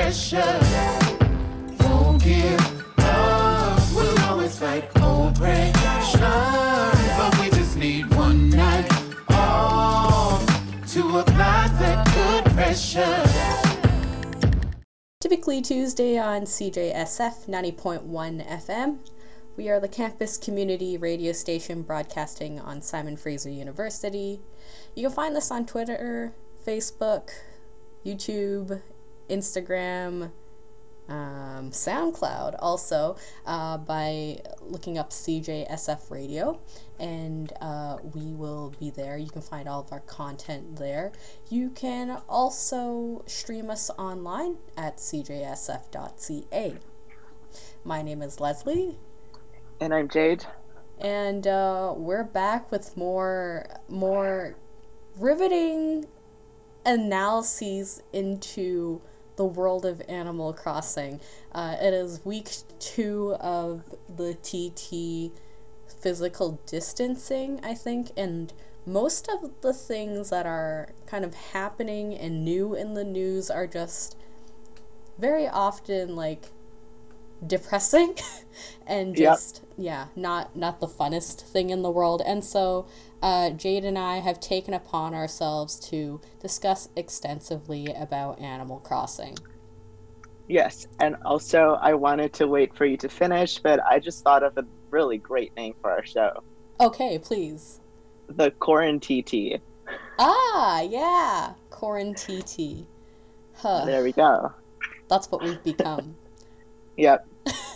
pressure. Won't give up, we'll always fight oppression. But we just need one night off to apply that good pressure. Typically Tuesday on CJSF 90.1 FM. We are the campus community radio station broadcasting on Simon Fraser University. You can find us on Twitter, Facebook, YouTube, Instagram, SoundCloud also, by looking up CJSF Radio, and we will be there. You can find all of our content there. You can also stream us online at cjsf.ca. My name is Leslie. And I'm Jade. And we're back with more riveting analyses into the world of Animal Crossing. It is week 2 of the TT physical distancing, I think, and most of the things that are kind of happening and new in the news are just very often like depressing and just not the funnest thing in the world. And so Jade and I have taken upon ourselves to discuss extensively about Animal Crossing. Yes, and also I wanted to wait for you to finish, but I just thought of a really great name for our show. Okay, please. The Quarantiti. Ah, yeah, Quarantiti. Huh. There we go. That's what we've become. Yep.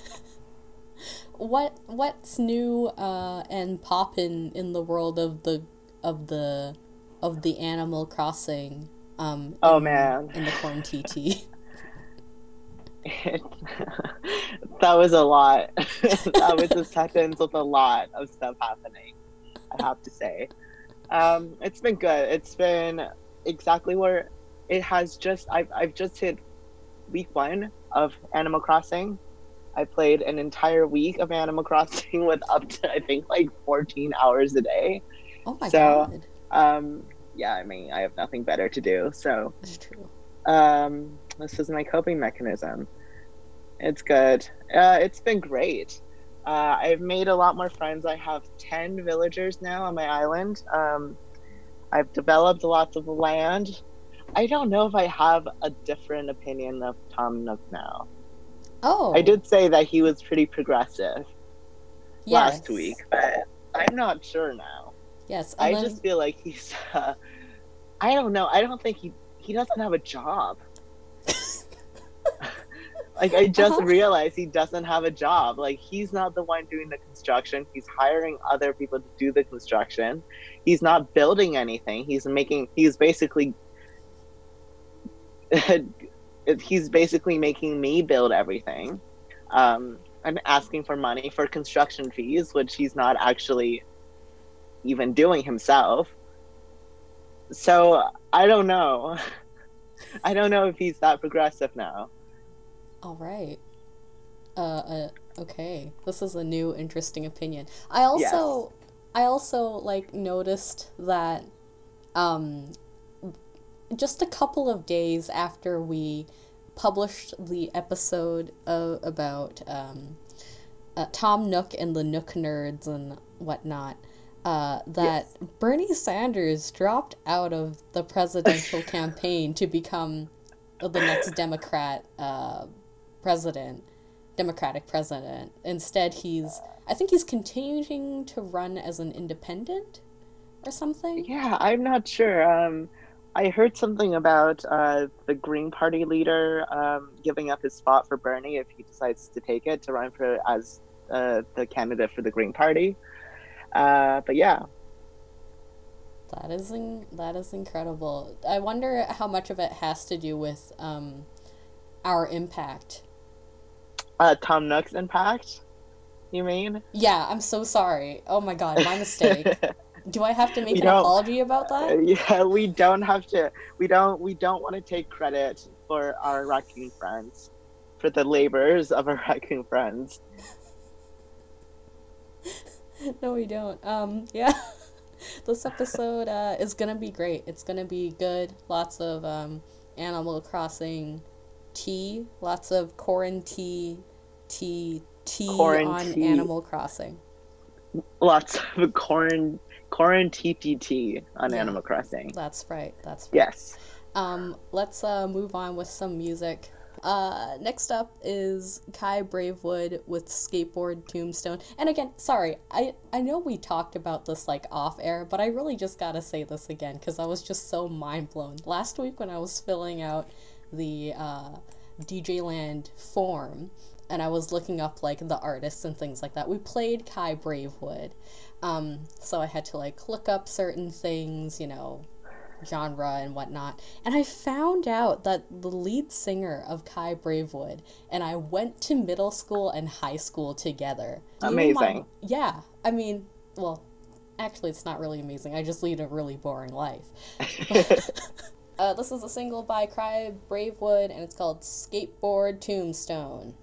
What's new and poppin' in the world of the Animal Crossing in the Quarantiti? That was a lot. That was a sentence with a lot of stuff happening, I have to say. It's been good. It's been exactly where it has just I've just hit week 1 of Animal Crossing. I played an entire week of Animal Crossing with up to, I think, like 14 hours a day. Oh my god. Yeah, I mean, I have nothing better to do, so That's true. This is my coping mechanism. It's good. It's been great. I've made a lot more friends. I have 10 villagers now on my island. I've developed lots of land. I don't know if I have a different opinion of Tom Nook now. Oh. I did say that he was pretty progressive last Yes. week, but I'm not sure now. Yes. I just feel like he's, I don't know. I don't think he doesn't have a job. Like, I just realized he doesn't have a job. Like, he's not the one doing the construction. He's hiring other people to do the construction. He's not building anything. He's basically making me build everything, and asking for money for construction fees, which he's not actually even doing himself. So I don't know. I don't know if he's that progressive now. All right. Okay. This is a new interesting opinion. I also like noticed that just a couple of days after we published the episode about Tom Nook and the Nook Nerds and whatnot, that Bernie Sanders dropped out of the presidential campaign to become the next Democratic president. Instead, I think he's continuing to run as an independent or something. Yeah, I'm not sure. I heard something about the Green Party leader giving up his spot for Bernie if he decides to take it to run for as the candidate for the Green Party. But yeah. That is incredible. I wonder how much of it has to do with our impact. Tom Nook's impact, you mean? Yeah, I'm so sorry. Oh my god, my mistake. Do I have to make an apology about that? Yeah, we don't have to. We don't want to take credit for our raccoon friends, for the labors of our raccoon friends. No, we don't. Yeah. This episode is gonna be great. It's gonna be good. Lots of Animal Crossing tea, lots of quarantine tea on Quarantine. Animal Crossing. Lots of quarantine on Yeah, Animal Crossing. that's right. Yes. Let's move on with some music. Next up is Kai Bravewood with Skateboard Tombstone. And again, sorry, I know we talked about this like off air, but I really just gotta say this again because I was just so mind blown. Last week when I was filling out the DJ Land form and I was looking up like the artists and things like that, we played Kai Bravewood. So I had to like look up certain things, you know, genre and whatnot, and I found out that the lead singer of Kai Bravewood and I went to middle school and high school together. Amazing. Yeah, I mean, well, actually it's not really amazing, I just lead a really boring life. This is a single by Kai Bravewood and it's called Skateboard Tombstone.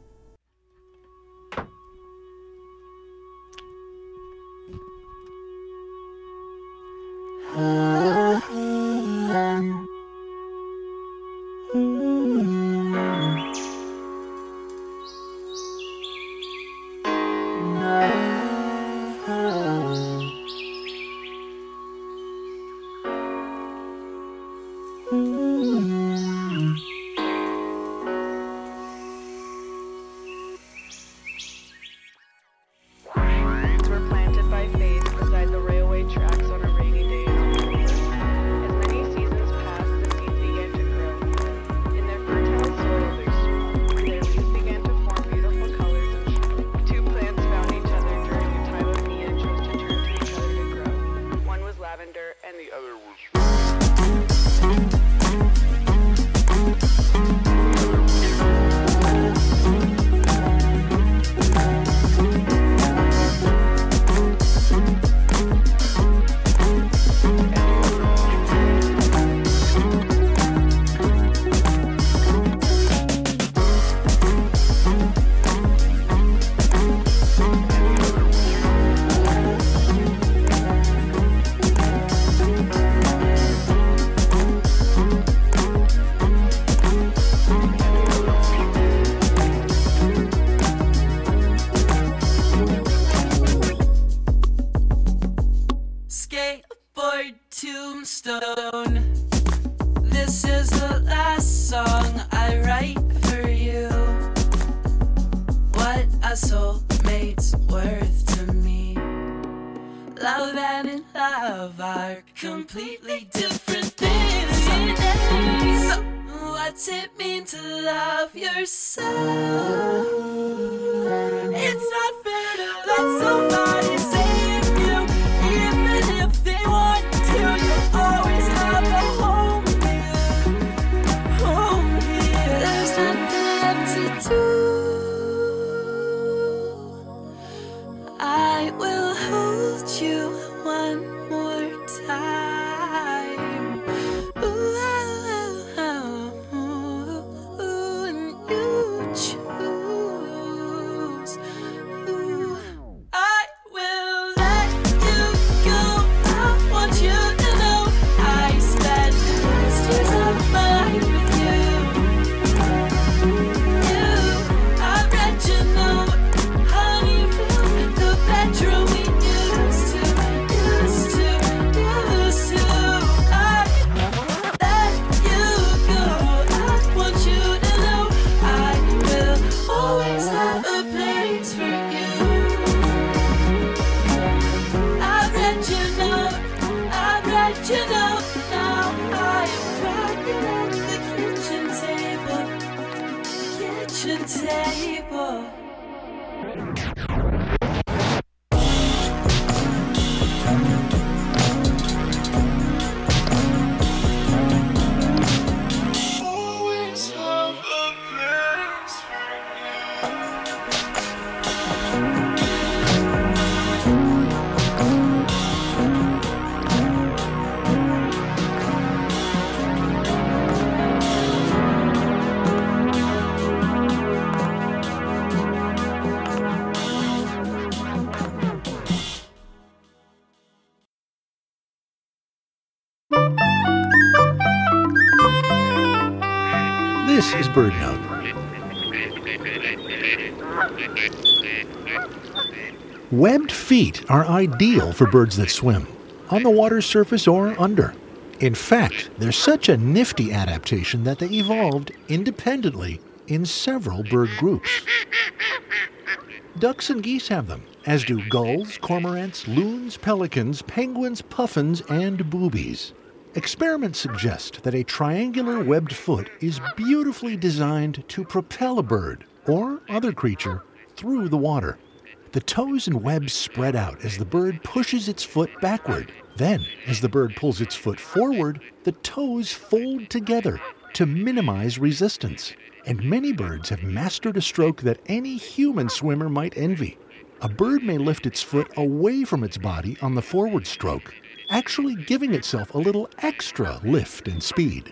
Seeds were planted by faith beside the railway tracks on a rainy day in October. As many seasons passed, the seeds began to grow. In their fertile soil, their leaves began to form beautiful colors and shape. Two plants found each other during a time of need and chose to turn to each other to grow. One was lavender and the other was Skateboard Tombstone. This is the last song I write for you. What a soulmate's worth to me. Love and love are completely different things. So what's it mean to love yourself? It's not fair to let somebody save you, even if they want to. You always have a home here, home here. There's nothing left to do. I will hold you one more time. Ooh, and you choose. Ooh, I will let you go. I want you to know I spent the last years of my life with you. I read your note, honey, fill the bedroom we used to. I let you go. I want you to know I will always have a place for you. I read your note, now I am cracking at the kitchen table. Always have a place for This is BirdNote, Webbed feet are ideal for birds that swim, on the water's surface or under. In fact, they're such a nifty adaptation that they evolved independently in several bird groups. Ducks and geese have them, as do gulls, cormorants, loons, pelicans, penguins, puffins, and boobies. Experiments suggest that a triangular webbed foot is beautifully designed to propel a bird or other creature through the water. The toes and webs spread out as the bird pushes its foot backward. Then, as the bird pulls its foot forward, the toes fold together to minimize resistance. And many birds have mastered a stroke that any human swimmer might envy. A bird may lift its foot away from its body on the forward stroke, actually giving itself a little extra lift and speed.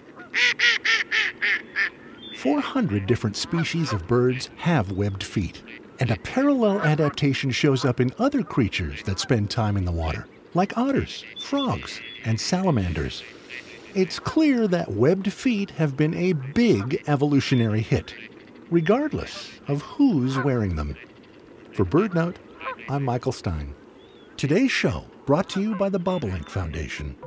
400 different species of birds have webbed feet, and a parallel adaptation shows up in other creatures that spend time in the water, like otters, frogs, and salamanders. It's clear that webbed feet have been a big evolutionary hit, regardless of who's wearing them. For BirdNote, I'm Michael Stein. Today's show brought to you by the Bobolink Foundation.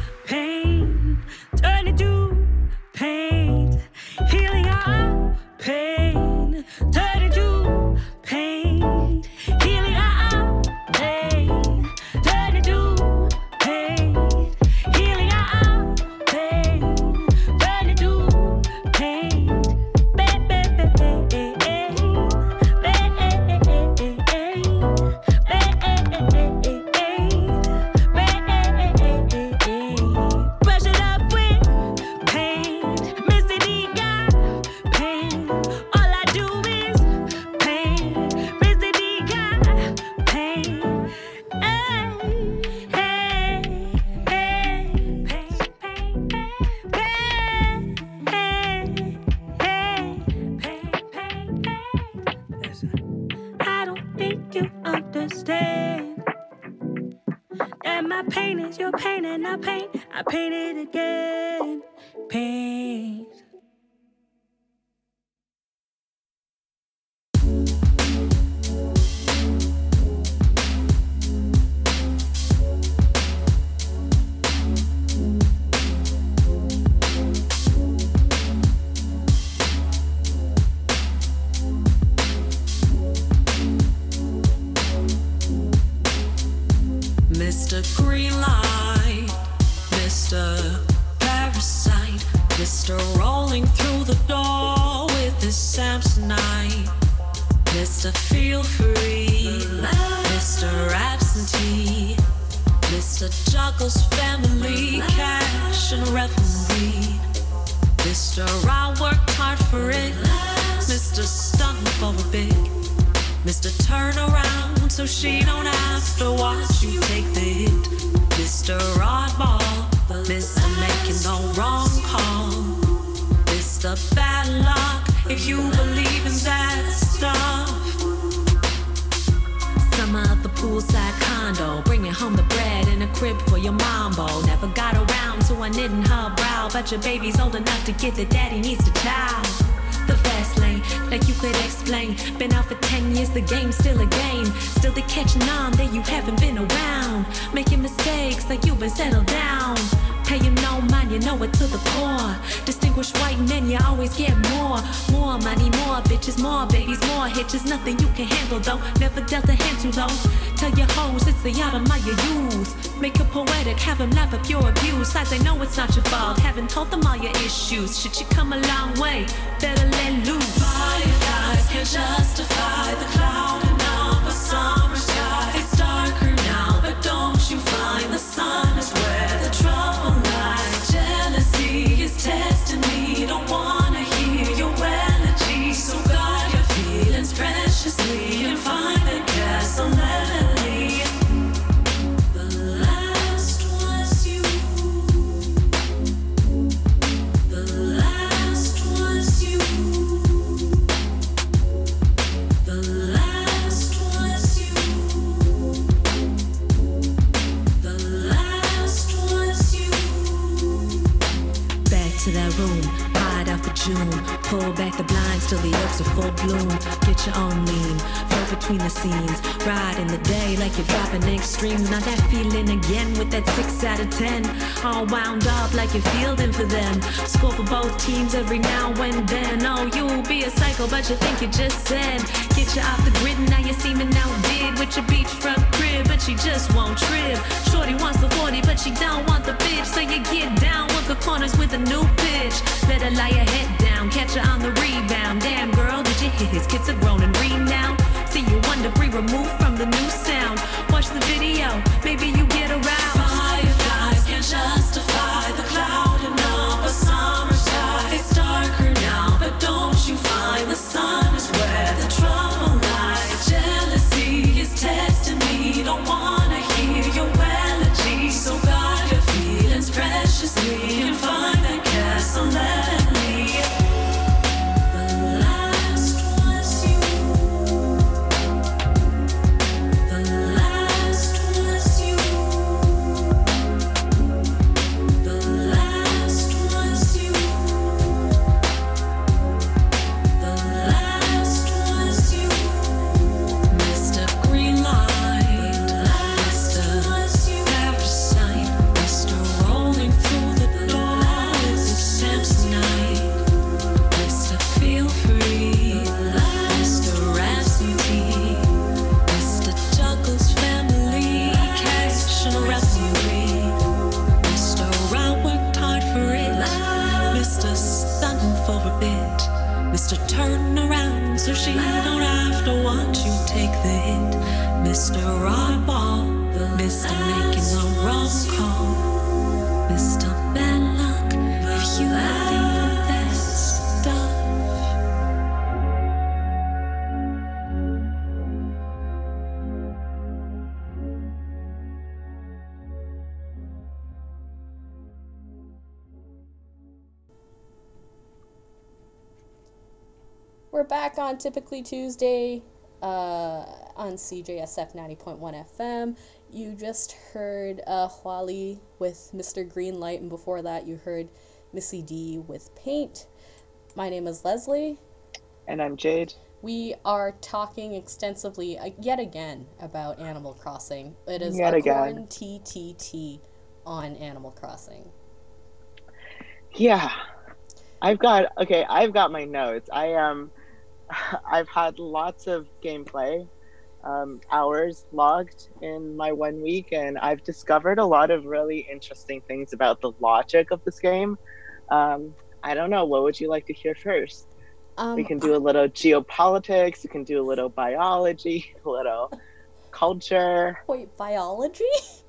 Pain. that my pain is your pain and I paint it again. Pain. Mr. Green Light, Mr. Parasite, Mr. Rolling through the door with his Samsonite, Mr. Feel Free, Mr. Absentee, Mr. Juggles Family, Cash and Revelry, Mr. I worked hard for it, Mr. Stunting for a bit, Mr. Turn around so she don't have to watch you take the hit, Mr. Oddball, Mr. Making no wrong call, Mr. Bad Luck, if you believe in that stuff. Summer at the poolside condo, bringing home the bread in a crib for your mambo. Never got around to a knitting her brow, but your baby's old enough to get that daddy needs to chow. The fast lane, like you could explain. Been out for 10 years, the game's still a game. Still they catching on that you haven't been around. Making mistakes like you've been settled down. Paying no mind, you know it to the core. Distinguished white men, you always get more. More money, more bitches, more babies, more hitches. Nothing you can handle though, never dealt a hand too low. Tell your hoes it's the autumn of your youth. Make it poetic, have them laugh up your abuse. Sides, they know it's not your fault, haven't told them all your issues. Shit, you come a long way, better let loose. Fireflies can't justify the clouding of a summer sky. It's darker now, but don't you find the sun is where the trouble lies. Jealousy is testing me, don't wanna hear your elegy. So guard your feelings preciously and find the castle melody. The last was you. The last was you. The last was you. The last was you. Back to that room, hide out for June. Pull back the blinds till the herbs are full bloom. Get your own lean, flow between the scenes. Ride in the day like you're dropping extremes. Now that feeling again with that 6 out of 10. All wound up like you're fielding for them. Score for both teams every now and then. Oh, you'll be a psycho, but you think you just said. Get you off the grid and now you're seeming outdid with your beachfront crib, but she just won't trip. Shorty wants the 40, but she don't want the bitch. So you get down, work the corners with a new pitch. Let her lie your head down, catch her on the rebound. Damn girl, did you hear his kids are grown and read now? See you 1 degree removed from the new sound. Watch the video, maybe you get aroused. Fireflies can't justify the clouding of a summer sky. It's darker now, but don't you find the sun is where the trouble lies. Jealousy is testing me, don't wanna hear your elegy. So guard your feelings preciously and find that castle let me. The last was you. The last was you. The last was you. The last was you. Mr. Green Light, Mr. Parasite, Mr. Rolling through the door with his Samsonite, Mr. Feel Free, Mr. Absentee, Mr. Juggles Family, Cash and Revelry, Mr. I worked hard for it, Mr. Stunting for a bit, Mr. Turn around so she don't have to watch you take the hit, Mr. Oddball, Mr. Making the wrong call, Mr. Bad Luck, if you believe in that stuff. We're back on Typically Tuesday. on CJSF 90.1 FM. You just heard Huali with Mr. Greenlight, and before that you heard Missy D with Paint. My name is Leslie. And I'm Jade. We are talking extensively yet again about Animal Crossing. It is Yet our again. TTT on Animal Crossing. Yeah. I've got my notes. I've had lots of gameplay hours logged in my 1 week, and I've discovered a lot of really interesting things about the logic of this game. I don't know, what would you like to hear first? We can do a little geopolitics, we can do a little biology, a little culture. Wait, biology?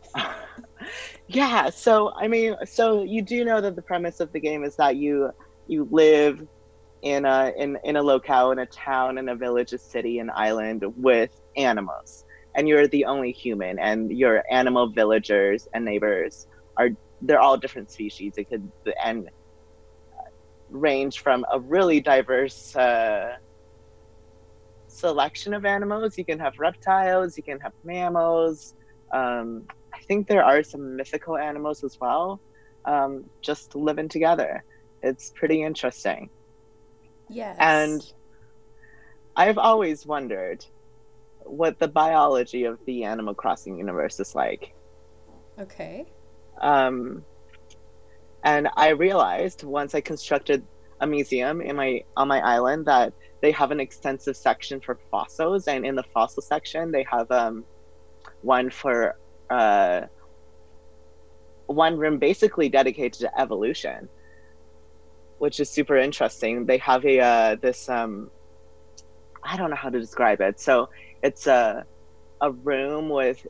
Yeah, so you do know that the premise of the game is that you live in a locale, in a town, in a village, a city, an island with animals, and you're the only human, and your animal villagers and neighbors they're all different species. It could range from a really diverse selection of animals. You can have reptiles, you can have mammals. I think there are some mythical animals as well, just living together. It's pretty interesting. Yes. And I've always wondered what the biology of the Animal Crossing universe is like. Okay. And I realized once I constructed a museum on my island that they have an extensive section for fossils, and in the fossil section they have one room basically dedicated to evolution, which is super interesting. They have this I don't know how to describe it. So it's a room with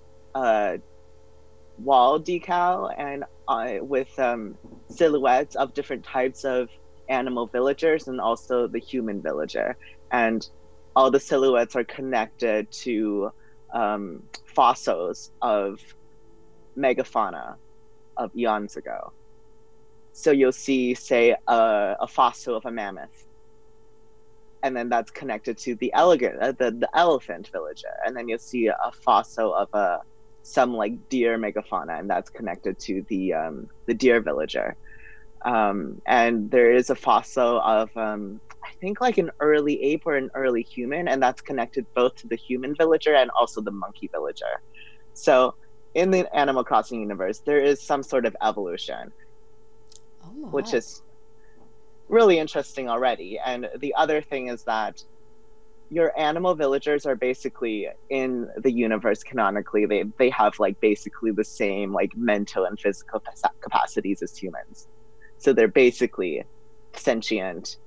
wall decal and with silhouettes of different types of animal villagers and also the human villager, and all the silhouettes are connected to fossils of megafauna of eons ago. So you'll see, say, a fossil of a mammoth, and then that's connected to the elephant villager, and then you'll see a fossil of some like deer megafauna, and that's connected to the deer villager. And there is a fossil of I think like an early ape or an early human, and that's connected both to the human villager and also the monkey villager. So in the Animal Crossing universe, there is some sort of evolution, which is really interesting already. And the other thing is that your animal villagers are basically in the universe canonically. They have like basically the same like mental and physical capacities as humans. So they're basically sentient,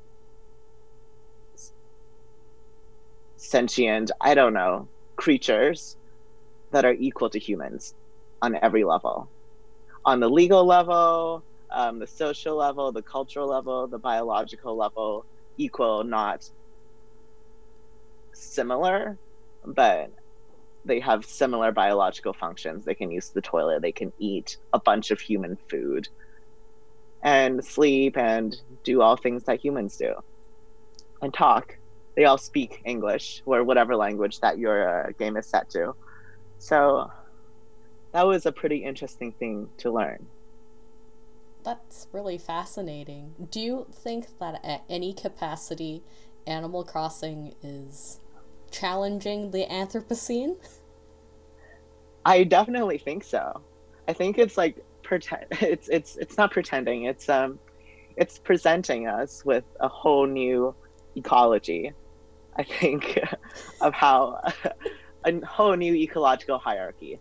I don't know, creatures that are equal to humans on every level. On the legal level, the social level, the cultural level, the biological level, equal, not similar, but they have similar biological functions. They can use the toilet, they can eat a bunch of human food, and sleep, and do all things that humans do, and talk. They all speak English, or whatever language that your game is set to. So that was a pretty interesting thing to learn. That's really fascinating. Do you think that at any capacity Animal Crossing is challenging the Anthropocene? I definitely think so. I think it's like it's not pretending. It's presenting us with a whole new ecology. I think of how a whole new ecological hierarchy.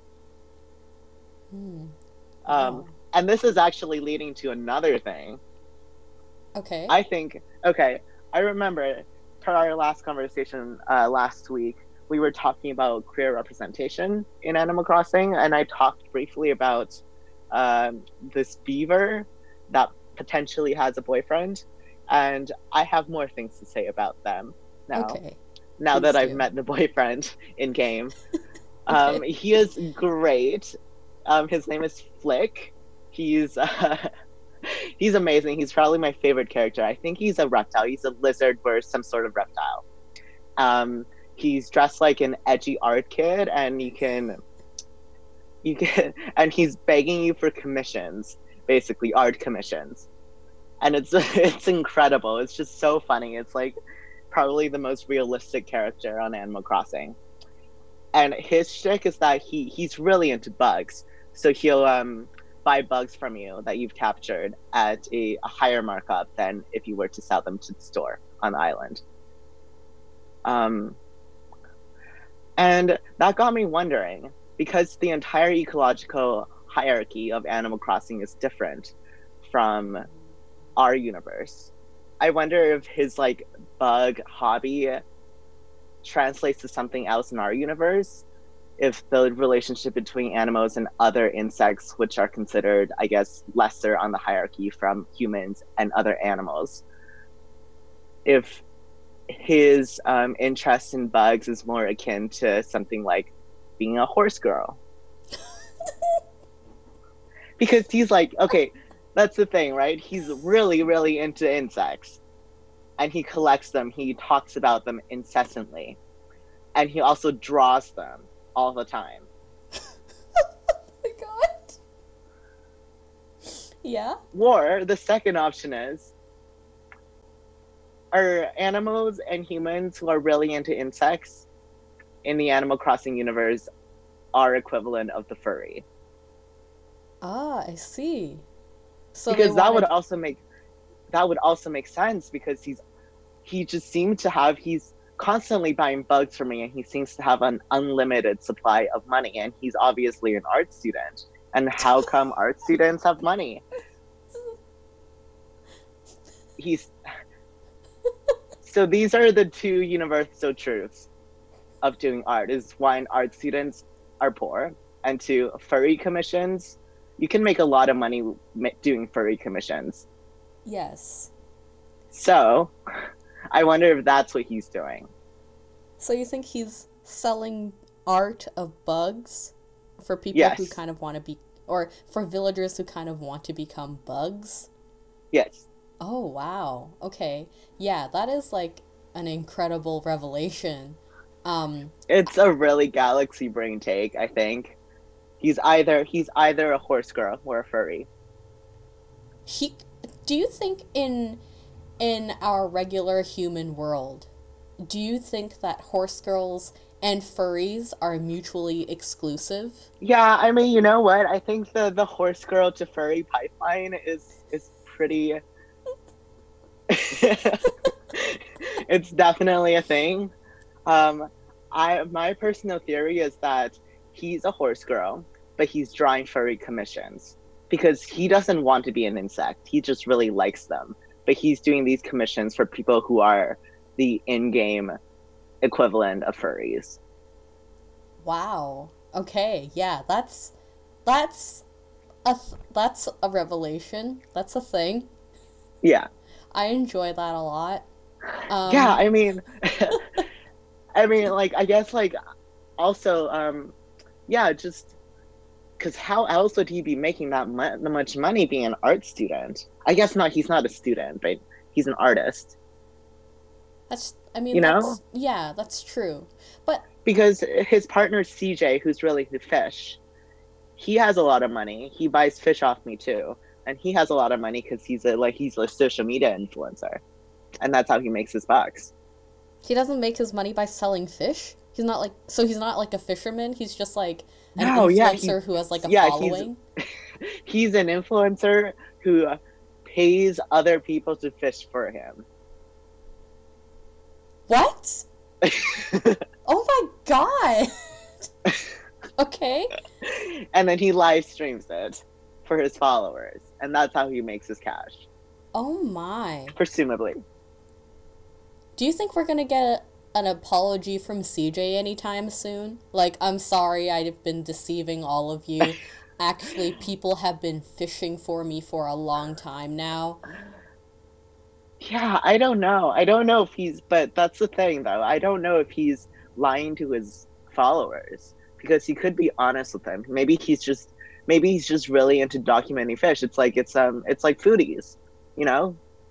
Wow. And this is actually leading to another thing. Okay. I remember per our last conversation last week, we were talking about queer representation in Animal Crossing, and I talked briefly about this beaver that potentially has a boyfriend, and I have more things to say about them now. Okay. Now Please that I've do. met the boyfriend in game. Okay. He is great. His name is Flick. He's amazing. He's probably my favorite character. I think he's a reptile. He's a lizard or some sort of reptile. he's dressed like an edgy art kid, and and he's begging you for commissions, basically art commissions. And it's incredible. It's just so funny. It's like probably the most realistic character on Animal Crossing. And his shtick is that he's really into bugs. So he'll buy bugs from you that you've captured at a higher markup than if you were to sell them to the store on the island. And that got me wondering, because the entire ecological hierarchy of Animal Crossing is different from our universe. I wonder if his like bug hobby translates to something else in our universe, if the relationship between animals and other insects, which are considered, I guess, lesser on the hierarchy from humans and other animals, if his interest in bugs is more akin to something like being a horse girl. Because he's like, okay, that's the thing, right? He's really, really into insects. And he collects them. He talks about them incessantly. And he also draws them all the time. Oh my god. Yeah? Or the second option is, are animals and humans who are really into insects in the Animal Crossing universe are equivalent of the furry? Ah, I see. So Because they that would wanted... also make sense, because he's constantly buying bugs for me, and he seems to have an unlimited supply of money, and he's obviously an art student. And how come art students have money? So these are the two universal truths of doing art: is one, art students are poor, and two, furry commissions. You can make a lot of money doing furry commissions. Yes. So, I wonder if that's what he's doing. So you think he's selling art of bugs for people Yes. who kind of want to be, or for villagers who kind of want to become bugs? Yes. Oh, wow. Okay. Yeah, that is like an incredible revelation. It's a really galaxy brain take, I think. He's either a horse girl or a furry. Do you think in our regular human world, do you think that horse girls and furries are mutually exclusive? Yeah, I mean, you know what? I think the horse girl to furry pipeline is pretty. It's definitely a thing. My personal theory is that he's a horse girl, but he's drawing furry commissions because he doesn't want to be an insect. He just really likes them. But he's doing these commissions for people who are the in-game equivalent of furries. Wow. Okay. Yeah, that's a revelation. That's a thing. Yeah. I enjoy that a lot. Yeah, I mean, like, I guess, like, also, yeah, just because how else would he be making that much money being an art student? I guess not. He's not a student, but he's an artist. Yeah, that's true. But because his partner CJ, who's really the fish, he has a lot of money. He buys fish off me too, and he has a lot of money because he's a social media influencer, and that's how he makes his bucks. he doesn't make his money by selling fish? He's not like a fisherman. He's just like an influencer who has like a following. He's an influencer who pays other people to fish for him. What? Oh my god! Okay. And then he live streams it for his followers, and that's how he makes his cash. Oh my. Presumably. Do you think we're gonna get an apology from CJ anytime soon? Like, I'm sorry, I've been deceiving all of you. Actually, people have been fishing for me for a long time now. Yeah, I don't know. I don't know if but that's the thing though. I don't know if he's lying to his followers, because he could be honest with them. Maybe he's just really into documenting fish. It's like foodies, you know?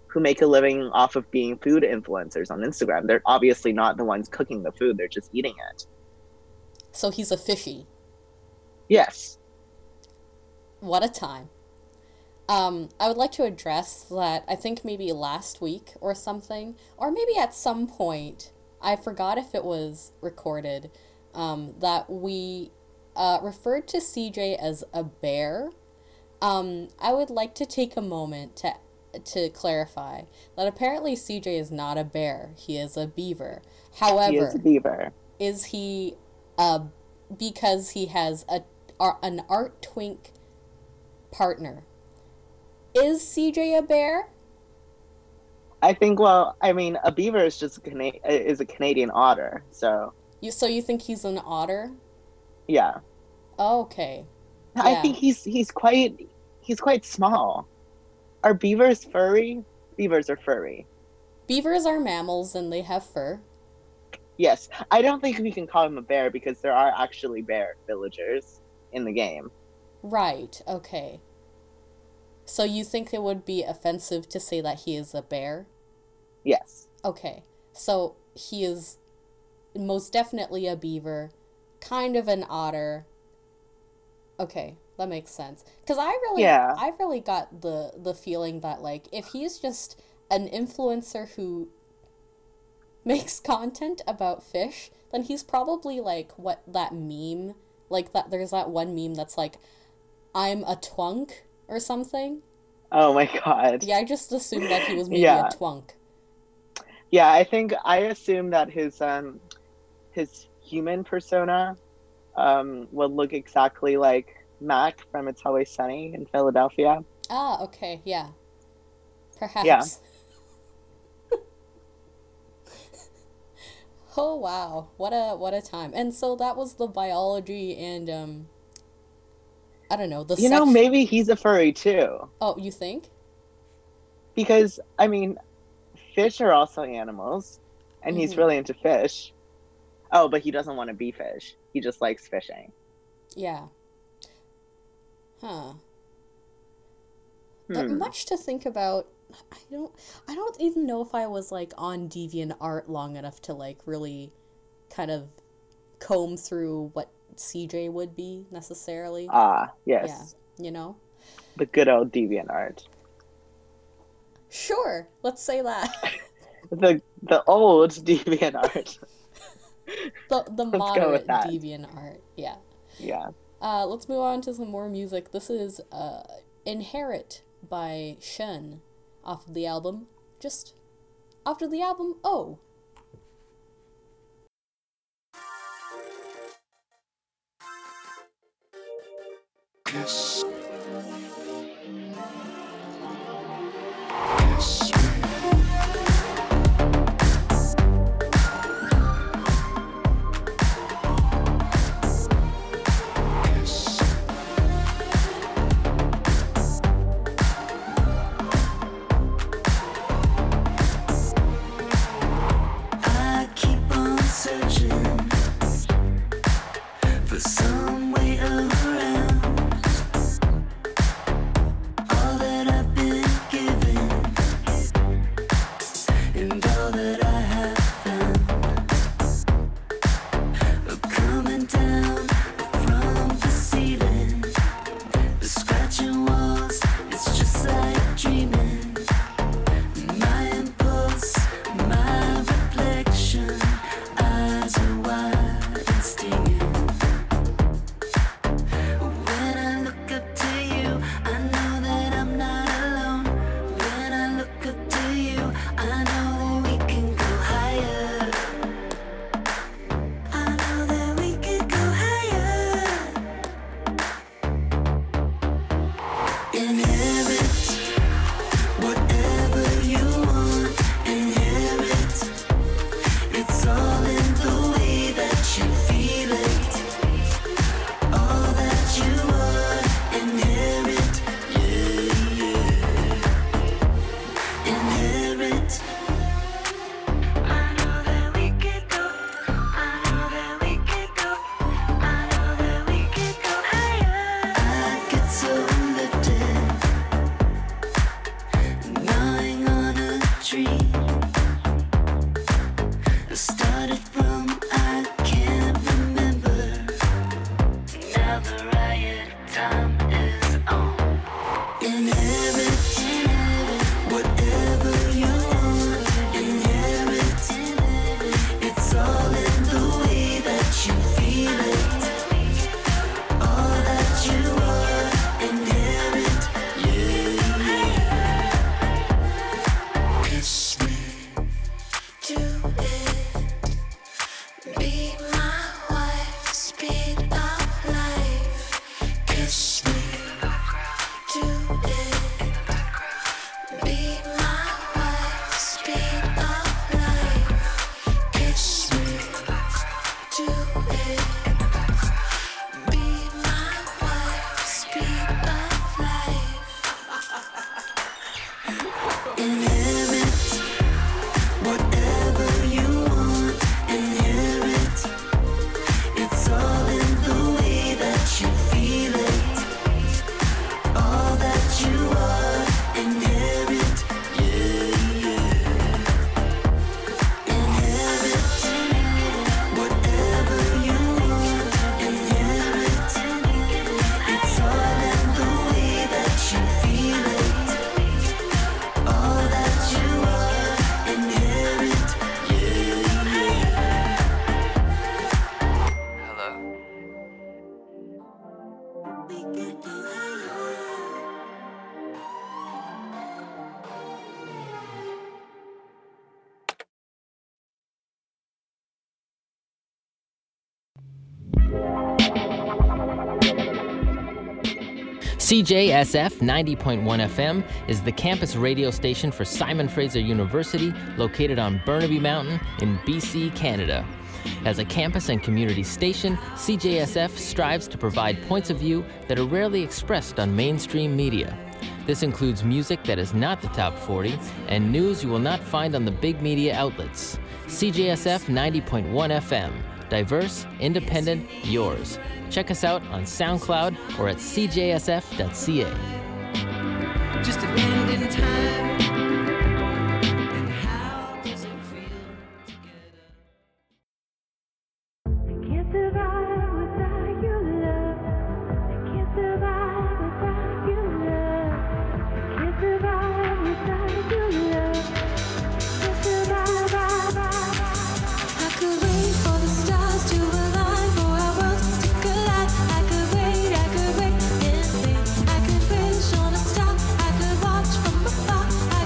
who make a living off of being food influencers on Instagram. They're obviously not the ones cooking the food, they're just eating it. So he's a fishy. Yes. What a time. I would like to address that I think maybe last week or something, or maybe at some point, I forgot if it was recorded, that we referred to CJ as a bear. I would like to take a moment to clarify that apparently CJ is not a bear. He is a beaver. However, He is a beaver. is he because he has an art twink partner? Is CJ a bear? I think, well, I mean, a beaver is just is a Canadian otter, so So you think he's an otter? yeah. Okay. I Yeah. think he's quite small. Are beavers furry? Beavers are furry. Beavers are mammals and they have fur. Yes. I don't think we can call him a bear because there are actually bear villagers in the game. Right, okay. So you think it would be offensive to say that he is a bear? Yes. Okay. So he is most definitely a beaver, kind of an otter. Okay, that makes sense. Because I really got the feeling that, like, if he's just an influencer who makes content about fish, then he's probably like what that meme, like that there's that one meme that's like, I'm a twunk or something. Oh my god. Yeah, I just assumed that he was maybe Yeah. a twunk. Yeah, I assume that his human persona would look exactly like Mac from It's Always Sunny in Philadelphia. Ah, okay, yeah. Perhaps. Yeah. Oh wow, what a time. And so that was the biology and I don't know, the You know, sex- maybe he's a furry too. Oh, you think? Because, I mean, fish are also animals, and he's Mhm. really into fish. Oh, but he doesn't want to be fish. He just likes fishing. Yeah. Huh. Hmm. Much to think about. I don't even know if I was like on DeviantArt long enough to like really kind of comb through what CJ would be necessarily. Ah, yes. Yeah, you know? The good old DeviantArt. Sure, let's say that. The old DeviantArt. The Let's go moderate with that. DeviantArt. Yeah. Yeah. Let's move on to some more music. This is Inherit by Shun off of the album just after the album Oh. I keep on searching for some way around. CJSF 90.1 FM is the campus radio station for Simon Fraser University, located on Burnaby Mountain in BC, Canada. As a campus and community station, CJSF strives to provide points of view that are rarely expressed on mainstream media. This includes music that is not the top 40 and news you will not find on the big media outlets. CJSF 90.1 FM. Diverse, independent, yours. Check us out on SoundCloud or at cjsf.ca. Just a bend in time. And how does it feel together? I can't survive without your love. I can't survive without your love. I can't survive without your love. Can't survive. I could wait for the stars to align, for our worlds to collide. I could wait and think. I could wish on a star. I could watch from afar. I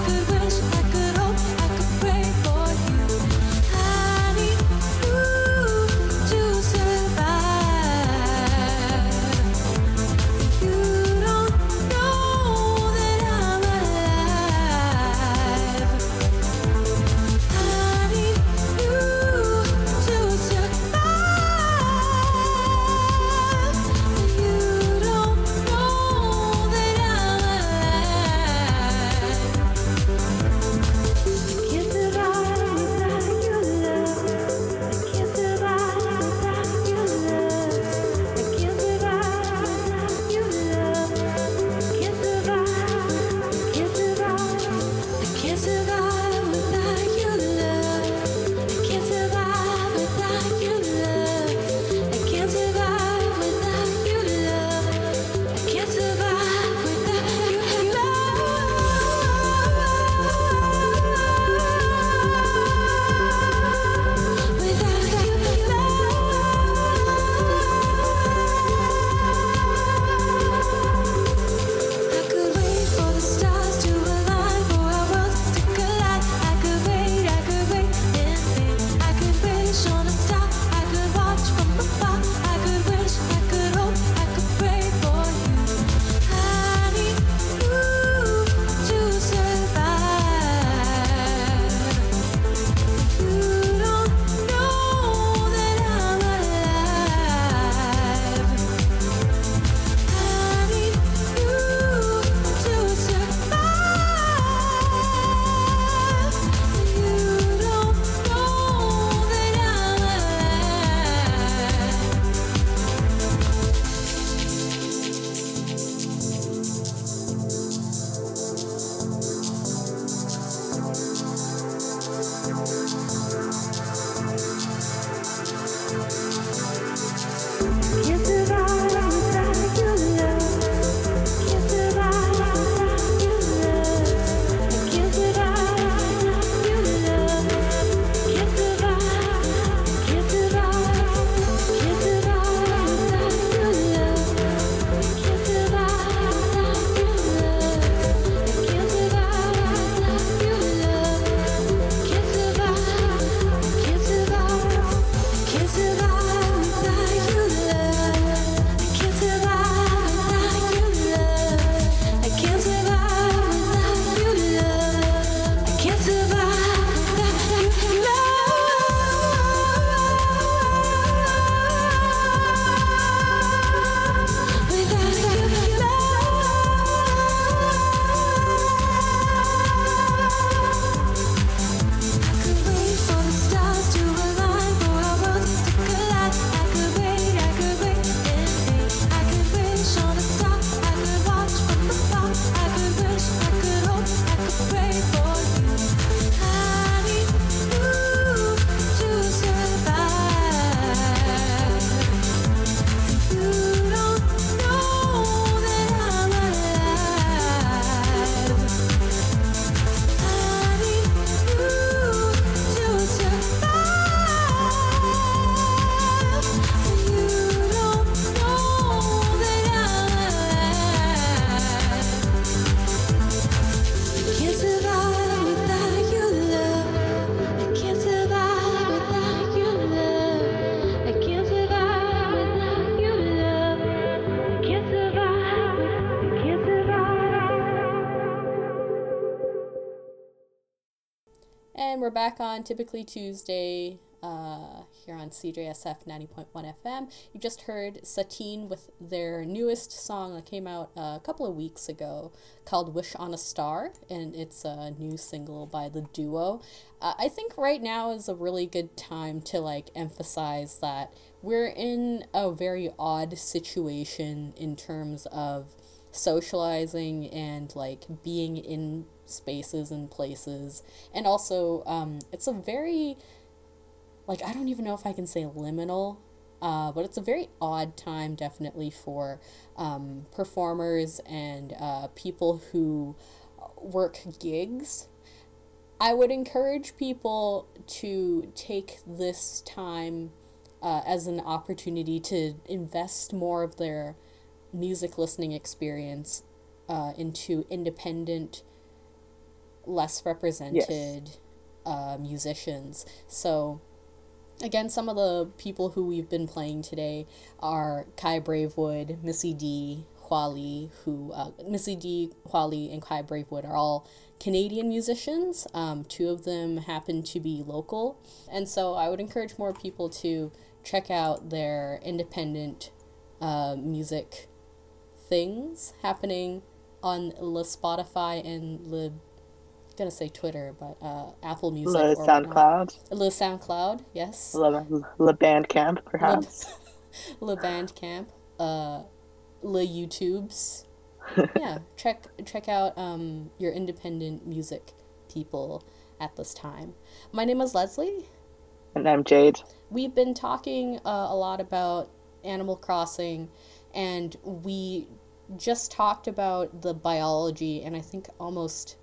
And we're back on typically Tuesday here on CJSF 90.1 FM. You just heard Satine with their newest song that came out a couple of weeks ago called Wish on a Star, and it's a new single by the duo. I think right now is a really good time to like emphasize that we're in a very odd situation in terms of socializing and like being in spaces and places, and also it's a very, like, I don't even know if I can say liminal, but it's a very odd time definitely for performers and people who work gigs. I would encourage people to take this time as an opportunity to invest more of their music listening experience into independent, less represented musicians. So again, some of the people who we've been playing today are Kai Bravewood, Missy D, Huali, Missy D, Huali, and Kai Bravewood are all Canadian musicians. Two of them happen to be local. And so I would encourage more people to check out their independent music things happening on Le Spotify and Le, gonna say Twitter, but Apple Music Le or SoundCloud. Le SoundCloud, yes. Le Bandcamp, perhaps. Le Bandcamp, Le YouTubes. Yeah, check out your independent music people at this time. My name is Leslie. And I'm Jade. We've been talking a lot about Animal Crossing, and we just talked about the biology, and I think almost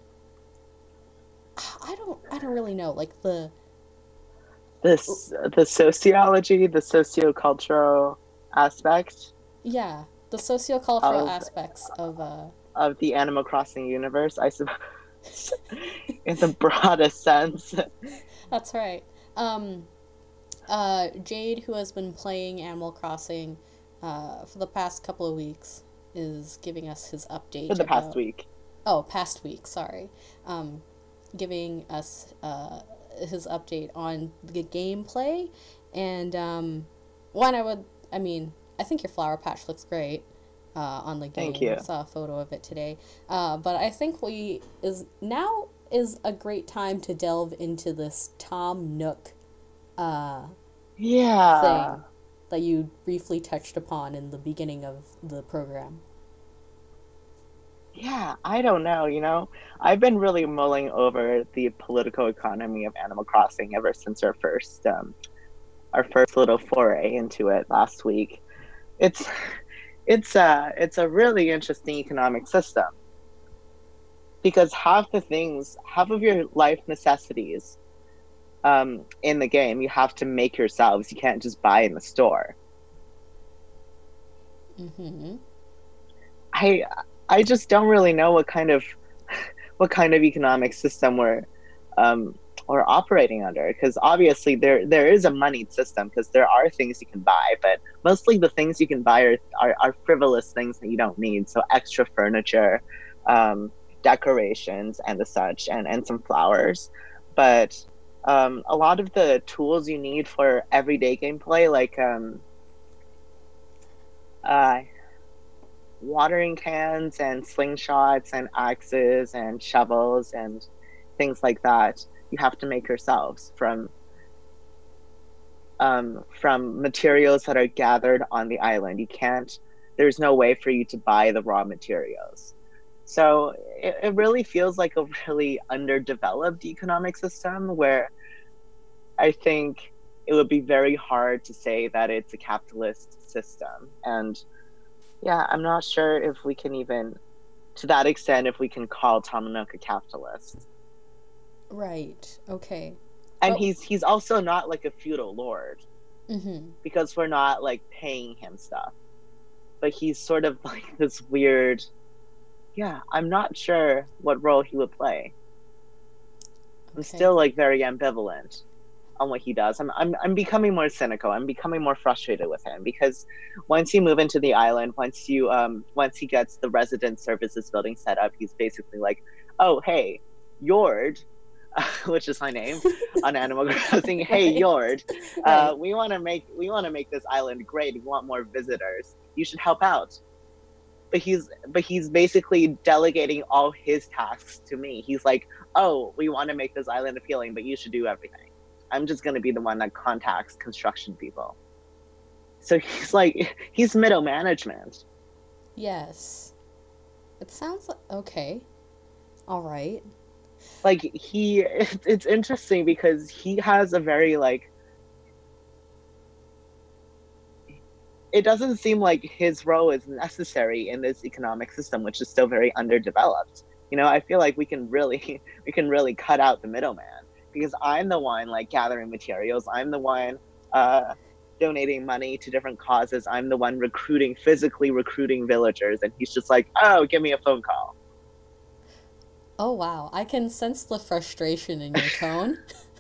I don't really know, like the sociology, the sociocultural aspect. Yeah, the sociocultural aspects of the Animal Crossing universe, I suppose, in the broadest sense. That's right. Jade, who has been playing Animal Crossing for the past couple of weeks, is giving us his update. For the past week. Oh, past week, sorry. Giving us his update on the gameplay. And I think your flower patch looks great on the game. Thank you. I saw a photo of it today. But I think now is a great time to delve into this Tom Nook thing that you briefly touched upon in the beginning of the program. Yeah, I don't know, I've been really mulling over the political economy of Animal Crossing ever since our first little foray into it last week. It's a really interesting economic system, because half of your life necessities in the game you have to make yourselves. You can't just buy in the store. Mm-hmm. I just don't really know what kind of economic system we're operating under, because obviously there is a moneyed system, because there are things you can buy, but mostly the things you can buy are frivolous things that you don't need. So extra furniture, decorations and the such, and some flowers. But a lot of the tools you need for everyday gameplay, like watering cans and slingshots and axes and shovels and things like that, you have to make yourselves from materials that are gathered on the island. There's no way for you to buy the raw materials. So it really feels like a really underdeveloped economic system, where I think it would be very hard to say that it's a capitalist system. And yeah, I'm not sure if we can even, to that extent, if we can call Tom Nook a capitalist. Right. Okay. And he's also not like a feudal lord, mm-hmm. because we're not like paying him stuff. But he's sort of like this weird. Yeah, I'm not sure what role he would play. I'm still like very ambivalent on what he does. I'm becoming more cynical. I'm becoming more frustrated with him, because once you move into the island, once he gets the resident services building set up, he's basically like, oh hey, Yord, which is my name on Animal Crossing. Hey Right. Yord, Right. we want to make this island great. We want more visitors. You should help out. But he's basically delegating all his tasks to me. He's like, oh, we want to make this island appealing, but you should do everything. I'm just gonna be the one that contacts construction people. So he's middle management. Yes. It sounds like okay. All right. Like it's interesting because he has a very it doesn't seem like his role is necessary in this economic system, which is still very underdeveloped. I feel like we can really cut out the middleman, because I'm the one gathering materials. I'm the one donating money to different causes. I'm the one physically recruiting villagers, and he's just like, oh, give me a phone call. Oh wow, I can sense the frustration in your tone.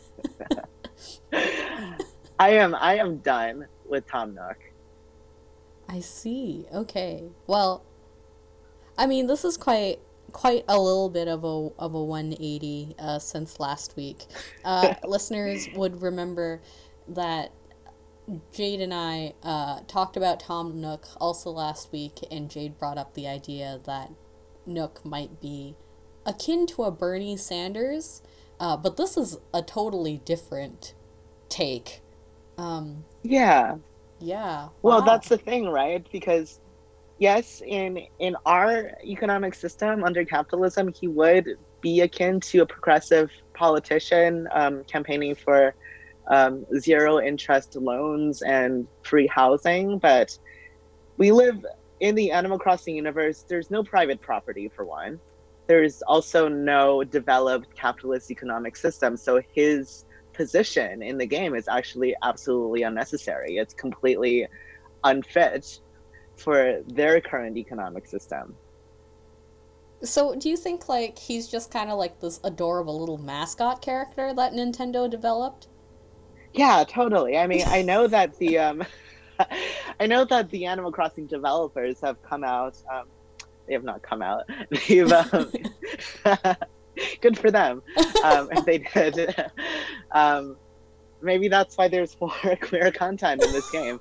I am done with Tom Nook. I see. Okay. Well, I mean, this is quite a little bit of a 180 since last week. Listeners would remember that Jade and I talked about Tom Nook also last week, and Jade brought up the idea that Nook might be akin to a Bernie Sanders, but this is a totally different take. Yeah. Yeah. Well, Wow. that's the thing, right? Because yes, in our economic system under capitalism, he would be akin to a progressive politician campaigning for zero interest loans and free housing. But we live in the Animal Crossing universe. There's no private property, for one. There's also no developed capitalist economic system. So his position in the game is actually absolutely unnecessary. It's completely unfit for their current economic system. So, do you think he's just kind of like this adorable little mascot character that Nintendo developed? Yeah, totally. I mean, I know that the Animal Crossing developers have come out. They have not come out. They've good for them. If they did. Maybe that's why there's more queer content in this game.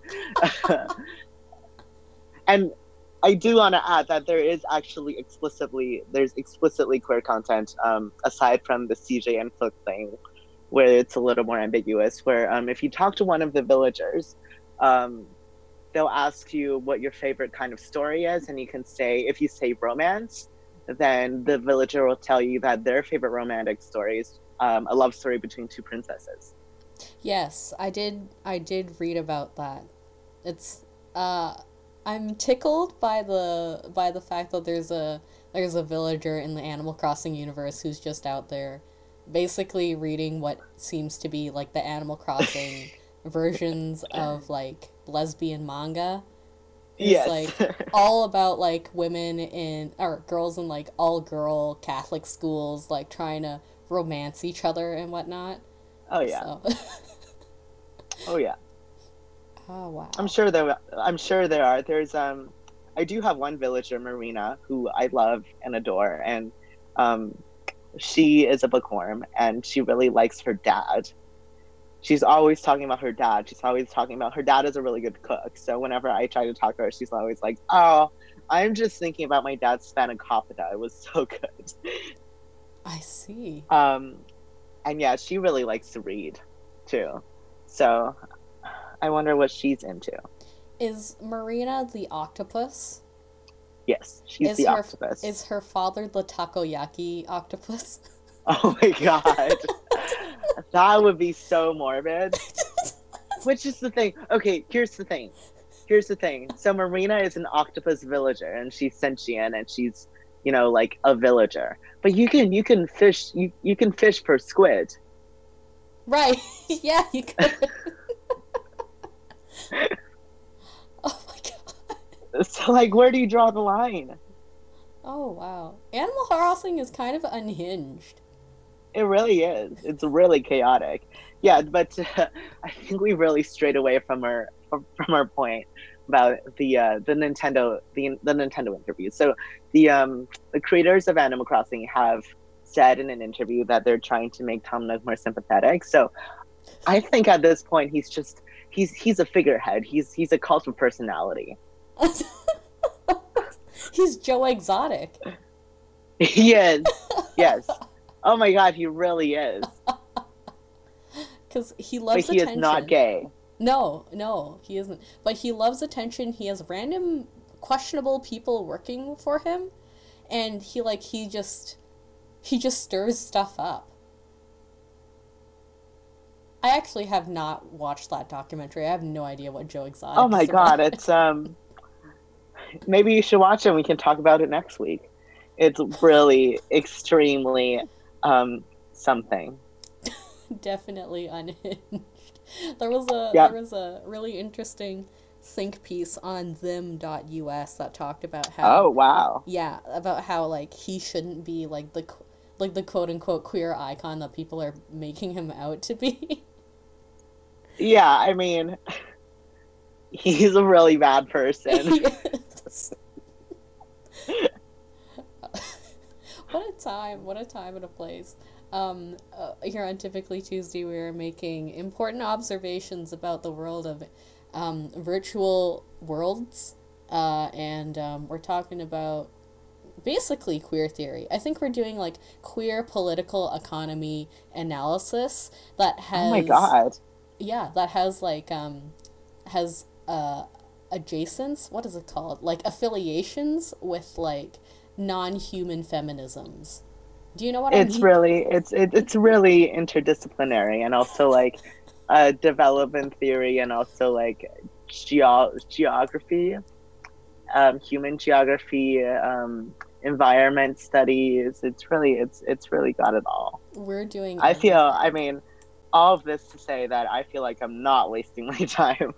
And I do want to add that there is actually explicitly queer content, aside from the CJ and Fook thing, where it's a little more ambiguous. Where if you talk to one of the villagers, they'll ask you what your favorite kind of story is, and you can say, if you say romance, then the villager will tell you that their favorite romantic story is a love story between two princesses. Yes, I did read about that. It's I'm tickled by the fact that there's a villager in the Animal Crossing universe who's just out there basically reading what seems to be the Animal Crossing versions of lesbian manga. It's Yes. all about women or girls in all girl Catholic schools trying to romance each other and whatnot. Oh yeah. So. Oh yeah. Oh wow. I'm sure there are. There's I do have one villager, Marina, who I love and adore, and she is a bookworm, and she really likes her dad. She's always talking about her dad. She's always talking about her dad is a really good cook. So whenever I try to talk to her, she's always like, "Oh, I'm just thinking about my dad's spanakopita. It was so good." I see. And yeah, she really likes to read too. So I wonder what she's into. Is Marina the octopus? Yes, she's the octopus. Is her father the takoyaki octopus? Oh my god. That would be so morbid. Which is the thing. Okay, here's the thing. So Marina is an octopus villager, and she's sentient, and she's, a villager. But you can fish you can fish for squid. Right. Yeah, you could. Oh my god. So where do you draw the line? Oh wow. Animal Crossing is kind of unhinged. It really is. It's really chaotic. Yeah, but I think we really strayed away from our point about the Nintendo interview. So the creators of Animal Crossing have said in an interview that they're trying to make Tom Nook more sympathetic. So I think at this point he's a figurehead. He's a cult of personality. He's Joe Exotic. He is. Yes. Oh my god, he really is. Because he But loves he attention. is not gay. No, he isn't. But he loves attention. He has random questionable people working for him, and he just stirs stuff up. I actually have not watched that documentary. I have no idea what Joe Exotic Oh my is god, about. it's maybe you should watch it and we can talk about it next week. It's really extremely something. Definitely unhinged. There was a really interesting think piece on them.us that talked about how Oh wow. about how like he shouldn't be like the quote unquote queer icon that people are making him out to be. Yeah, I mean, he's a really bad person. Yes. What a time and a place. Here on Typically Tuesday, we are making important observations about the world of virtual worlds, and we're talking about basically queer theory. I think we're doing like queer political economy analysis that has Oh my god. that has like has adjacents, what is it called, like affiliations with like non-human feminisms. Do you know what I It's mean? really it's really interdisciplinary, and also like development theory, and also like geography, human geography, environment studies. It's really got it all. We're doing I feel, everything. I mean, all of this to say that I feel like I'm not wasting my time.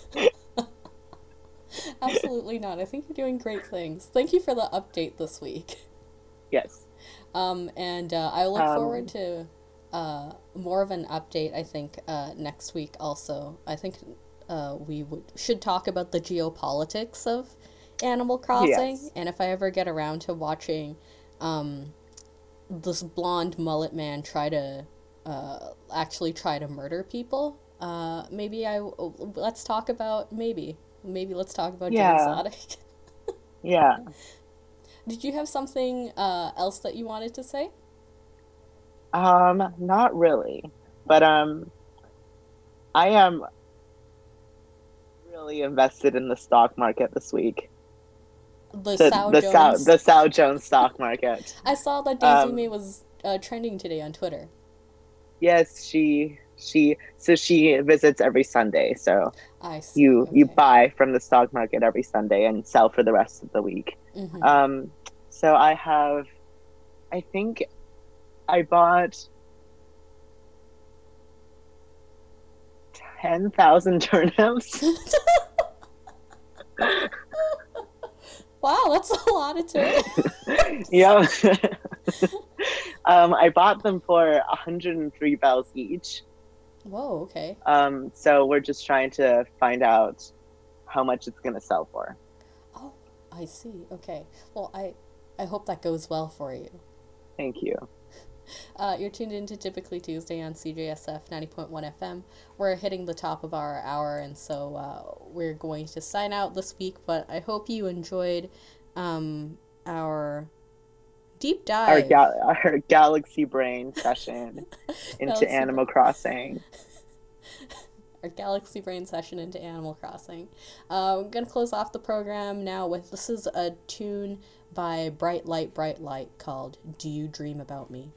Absolutely not. I think you're doing great things. Thank you for the update this week. Yes. And I look forward to more of an update, I think, next week also. I think we should talk about the geopolitics of Animal Crossing, Yes. and if I ever get around to watching this blonde mullet man actually try to murder people, maybe let's talk about let's talk about Joe Yeah. Exotic. Yeah. Did you have something else that you wanted to say? Not really, but I am really invested in the stock market this week. The The Dow Jones stock market. I saw that Daisy was trending today on Twitter. Yes, she visits every Sunday. So I see. you Okay. buy from the stock market every Sunday and sell for the rest of the week. Mhm. So I think I bought 10,000 turnips. Wow, that's a lot of turnips. Yeah. I bought them for 103 bells each. Whoa, okay. So we're just trying to find out how much it's gonna sell for. Oh, I see. Okay. Well, I hope that goes well for you. Thank you. You're tuned into Typically Tuesday on CJSF 90.1 FM. We're hitting the top of our hour, and so we're going to sign out this week, but I hope you enjoyed our deep dive. Our Galaxy Brain session into Galaxy Animal Crossing. Our Galaxy Brain session into Animal Crossing. I'm going to close off the program now with, this is a tune by Bright Light called Do You Dream About Me?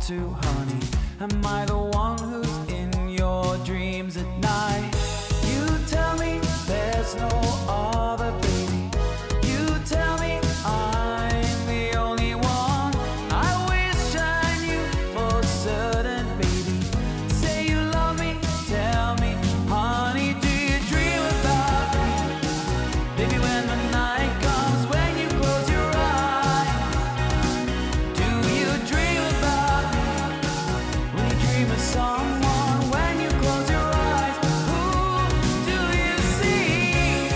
to, honey? Am I the one who's in your dreams at night? You tell me there's no other, baby. You tell me I'm the only one. I wish I knew for certain, baby. Say you love me, tell me, honey, do you dream about me? Baby, when the night comes, when you close your eyes, do you dream about me? When you dream of someone, when you close your eyes, who do you see?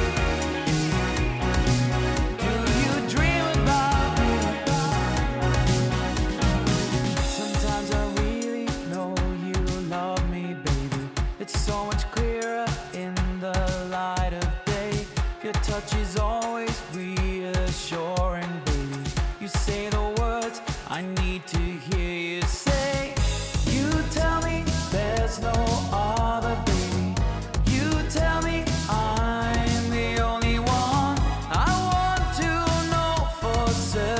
Do you dream about me? Sometimes I really know you love me, baby. It's so much clearer in the light of day. Your touch is always reassuring, baby. You say the words I need to hear you say. You tell me there's no other, baby. You tell me I'm the only one. I want to know for certain.